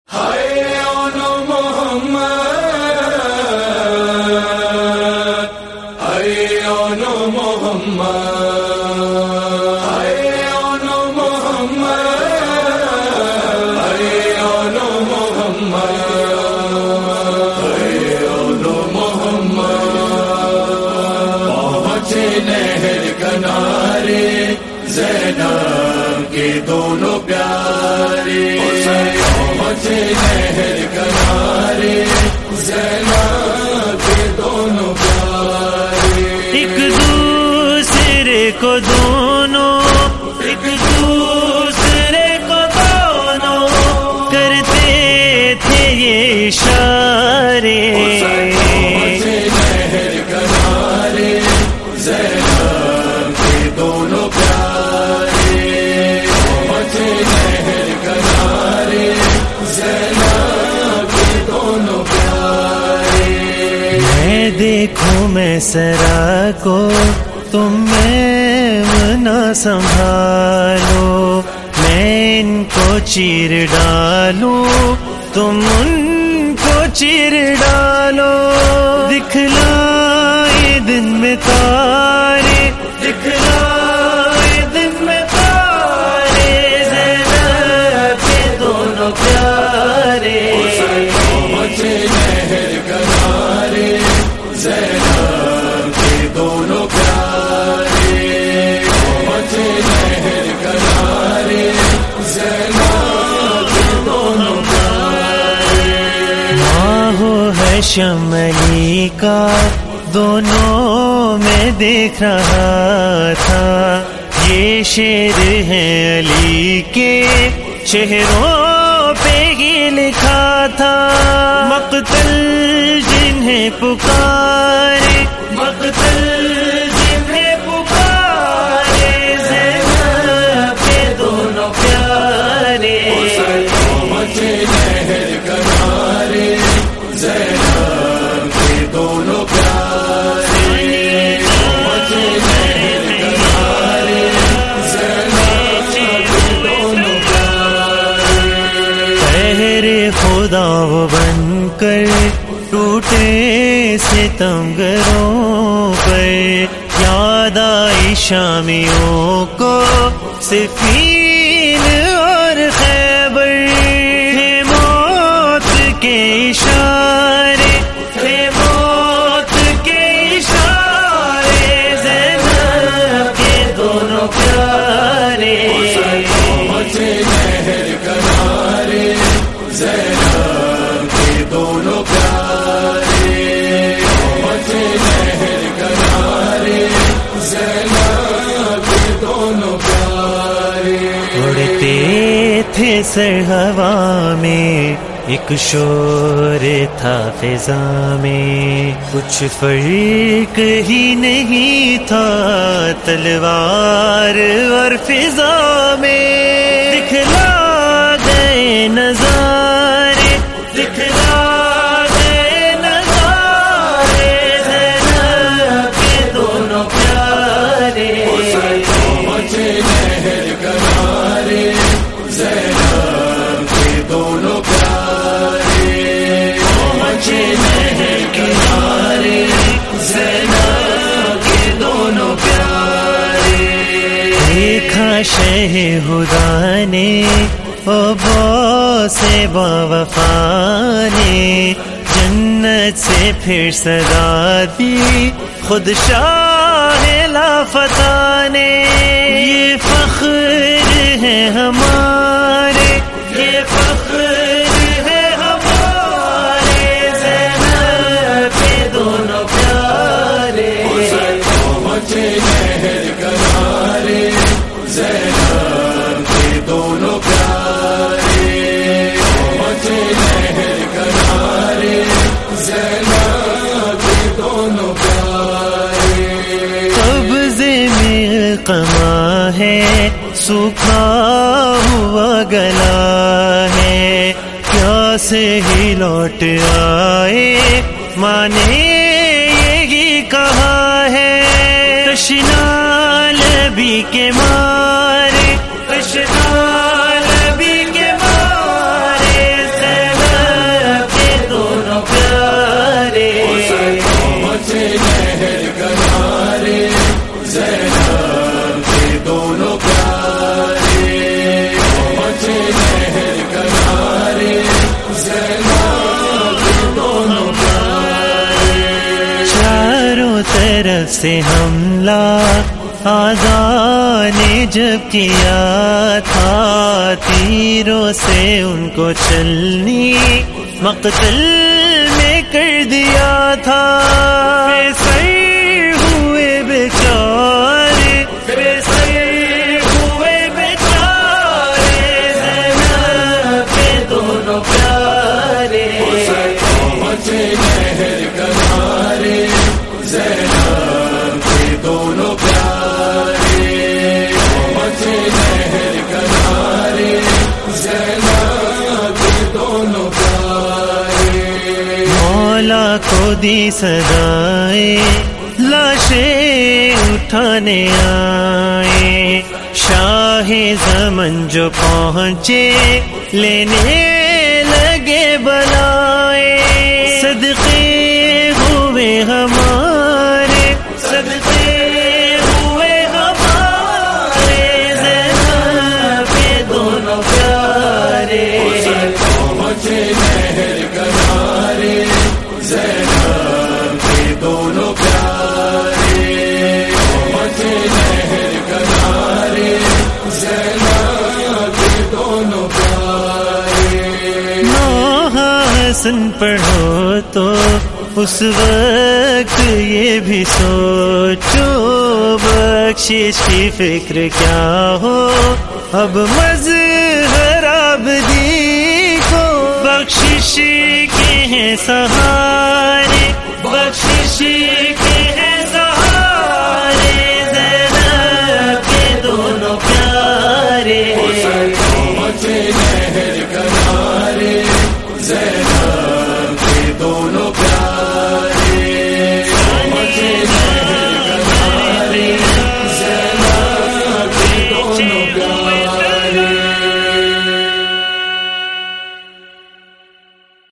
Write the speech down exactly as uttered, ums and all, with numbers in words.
زینب کے دونوں پیارے پہنچے نہر کنارے زینب کے دونوں پیارے ایک دوسرے کو دونوں ایک دوسرے کو دونوں کرتے تھے یہ اشارے پہنچے نہر کنارے زینب کے دونوں دیکھوں میں سرا کو تم میں نہ سنبھالو میں ان کو چیر ڈالوں تم ان کو چیر ڈالو دکھلائے دن میں تارے دکھلائے دن میں تارے زینب کے دونوں پیارے پہنچے نہر کنارے زینب کے دونوں پیارے پہنچے نہر کنارے زینب کے دونوں پیارے ماہو ہے شملی کا دونوں میں دیکھ رہا تھا یہ شعر ہے علی کے شہروں پہ ہی لکھا تھا مقتل جنہیں پکارے مقتل جنہیں پکارے زینب کے دونوں پیارے پہنچے نہر کنارے زینب کے دونوں پیارے پہنچے نہر کنارے زینب کے دونوں پیارے پہرے خدا وہ بن کر ٹوٹے ستمگروں پر یاد آئی شامیوں کو صفین اور خیبر تھے موت کے اشارے تھے موت کے اشارے زینب کے دونوں پیارے پہنچے نہر کنارے زینب کے دونوں پیارے پہنچے نہر کنارے زینب کے دونوں پیارے اڑتے تھے سر ہوا میں ایک شور تھا فضا میں کچھ فرق ہی نہیں تھا تلوار اور فضا میں دکھلا گئے نظارے دکھلا گئے نظارے زینب کے دونوں پیارے پہنچے نہر کنارے زینب کے دونوں پیارے پہنچے نہر کنارے زینب کے دونوں پیارے دیکھا شہ خدا نے ابا سے باوفا نے جنت سے پھر صدا دی خود شاہ لافتہ نے یہ فخر ہے ہمارے یہ فخر ہے ہمارے زینب کے دونوں پیارے پہنچے نہر کنارے زینب کے دونوں پیارے پہنچے نہر کنارے زینب کے دونوں پیارے قبض میں قما ہے سوکھا ہوا گلا ہے کیا سے ہی لوٹ آئے ماں نے یہی کہا ہے تشنا لبی کے مارے تشنا لبی کے مارے سے حملہ آذان نے جب کیا تھا، تیروں سے ان کو چلنی مقتل میں کر دیا تھا۔ بے سر ہوئے بیچارے، بے سر ہوئے بیچارے، زینب کے دونوں پیارے پہنچے نہر کنارے، زینب کے دونوں پیارے پہنچے نہر کنارے، زینب کے دونوں پیارے۔ مولا کو دی صدائیں لاشیں اٹھانے آئے، شاہ زمن جو پہنچے لینے لگے بلائے، صدقے ہوئے ہمارے، صدقے ہوئے ہمارے، زینب کے دونوں پیارے پہنچے نہر کنارے، زینب کے دونوں پیارے پہنچے نہر کنارے، زینب کے دونوں پیارے۔ حسن پڑھو تو اس وقت یہ بھی سوچو، بخشش کی فکر کیا ہو اب مظہر عابدی کو، بخشش کے ہیں سہارے